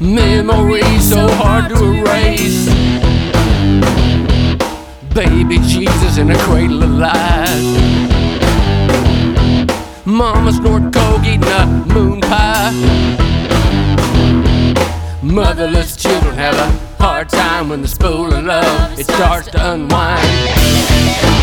Memories so hard to erase. Baby Jesus in a cradle of lies. Mama snort coke eating a moon pie. Motherless children have a hard time when the spool of love it starts to unwind.